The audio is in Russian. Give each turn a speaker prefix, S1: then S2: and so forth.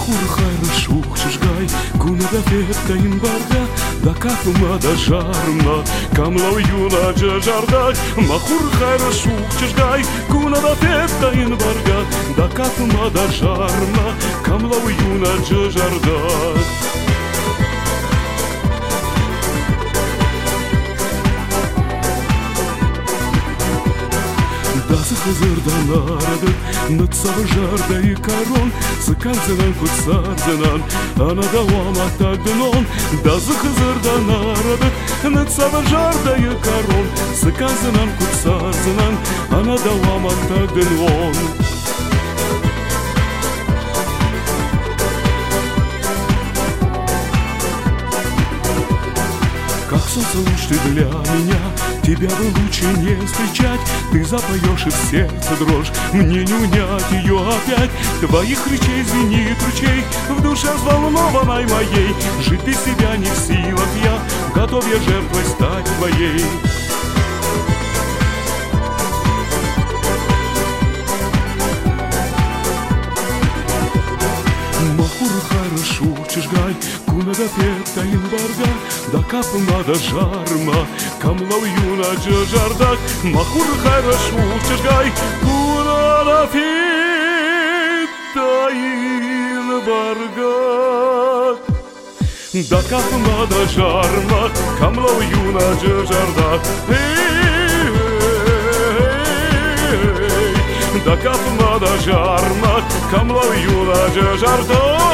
S1: Махур хайры шухчышгай, куна да феттайын барда, да капыма да жарма, камлау юна жажарда. Махур хайры шухчышгай, куна да феттайын барда, да капыма да жарма, камлау юна жажарда. Дазы хызырдан арады, нытсавы жарда и корон, сыканзынан кутсарзынан, ана давама тагдынон. Дазы хызырдан арады, нытсавы жарда и корон, сыканзынан кутсарзынан, ана давама тагдынон. Как солнце луч ты для меня, тебя бы лучше не встречать. Ты запоешь и в сердце дрожь, мне не унять ее опять. Твоих речей звенит ручей в душе взволнованной моей. Жить без себя не в силах я, готов я жертвой стать твоей. Махур хайры шухчышгай, куна да феттайын барда, да капыма да жарма, камлау юна жажардак. Махур хайры шухчышгай, куна да феттайын барда, да капыма да жарма, камлау юна жажардак. Да капыма да жарма, камлау юна жажардак.